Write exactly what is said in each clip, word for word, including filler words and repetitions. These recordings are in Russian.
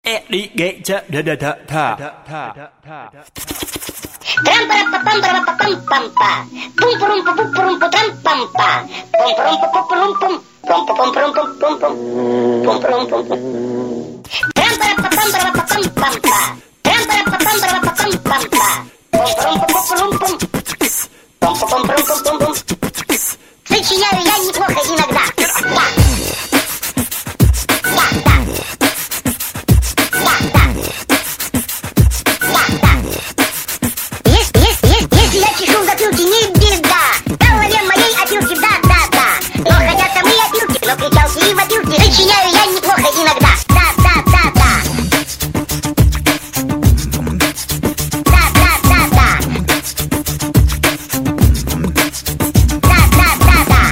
Alligator, da da da da da da. Трам-пара-па-пам-пара-па-пам-пам-па. Пум-пурум-пу-пум-пурум-пу-трам-пам-па. Пум-пурум-пу-пу-пурум-пум. Пум-пу-пум-пурум-пум-пум. Пум-пурум-пум-пум. Трам-пара-па-пам-пара-па-пам-пам-па. Трам-пара-па-пам-пара-па-пам-пам-па. Пум-пурум-пу-пу-пурум-пум. Пум-пу-пум-пурум-пум-пум. Сочиняю я неплохо иногда. Да. Сочиняю я неплохо иногда. Да, да, да, да. Да, да, да, да. Да, да, да, да.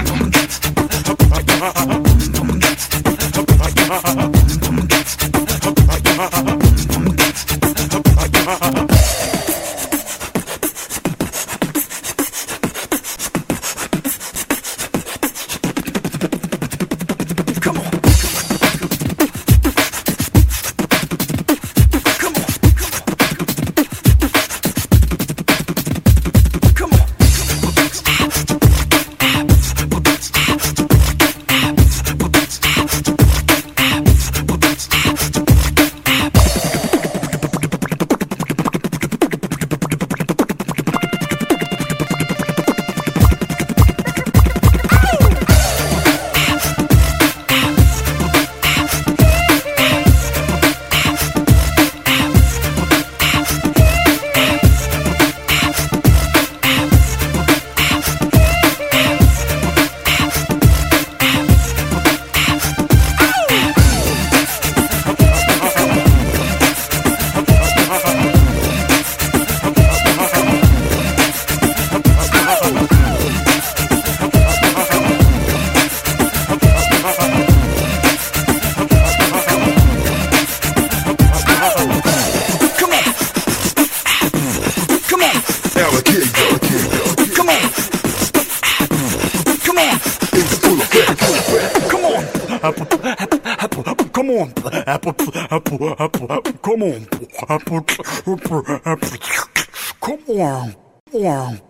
Come on, apple, apple, apple, apple, come on, apple, apple, apple, come on, come on.